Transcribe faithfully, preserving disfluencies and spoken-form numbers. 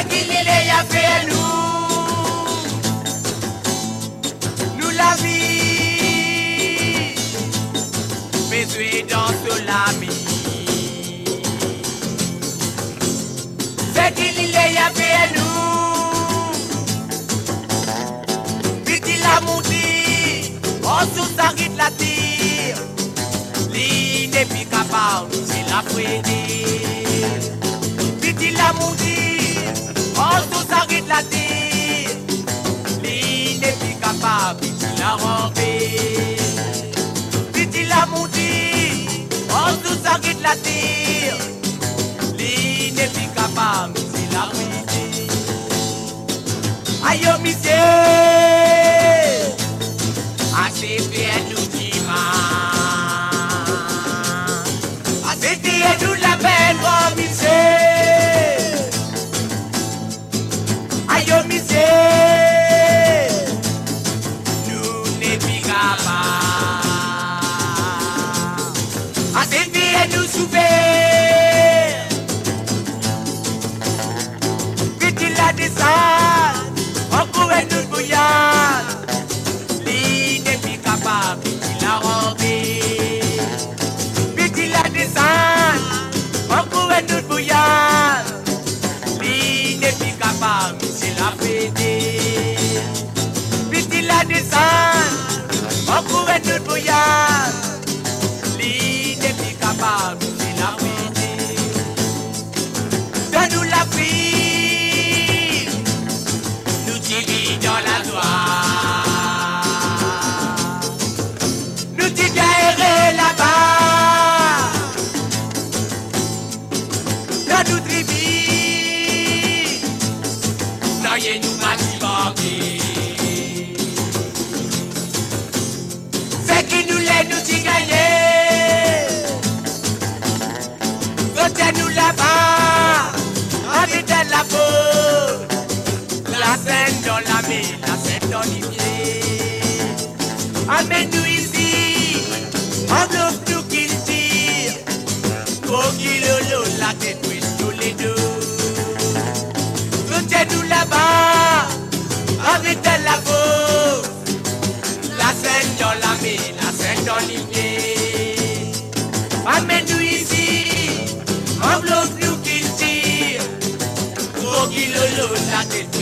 C'est qu'il est a fait nous. Nous la vie. Besoin dans l'ami. C'est qu'il est a fait nous. Vite il a monté. On sous s'arrête la tire. Li n'est plus capable, c'est la fouette. Vite il a monté. On sous s'arrête la tire. Li n'est plus capable, c'est la rompée. Vite il a monté. On sous s'arrête la tire. Li n'est plus capable, c'est la fouette. Aïe oh monsieur. Assez bien nous dit assez bien nous la belle oh monsieur. Aïe oh monsieur. Nous n'est plus capables. Assez bien nous souffrir. Vite il a descend. Encore un nous bouillard. Il a rompé, vite il a descendu, encore un autre bouillard. Il n'est plus capable, c'est la fête. Vite il a descendu, encore un autre bouillard. Il n'est plus capable, c'est la fête. Donne-nous la vie, nous tirons dans la joie. C'est qui nous l'aide, nous t'y gagner. Votez-nous là-bas, avec de la peau. La scène dans la main, la scène dans les pieds. Amène-nous ici, enveloppe-nous qu'il tire. Pour qu'il lolo, la tête puisse tous les deux. Votez-nous là-bas, avec de la peau. La scène dans la main, la scène dans l'idée. Amène-nous ici, enveloppe-nous qu'il tire. Pour qu'il lolo, la tête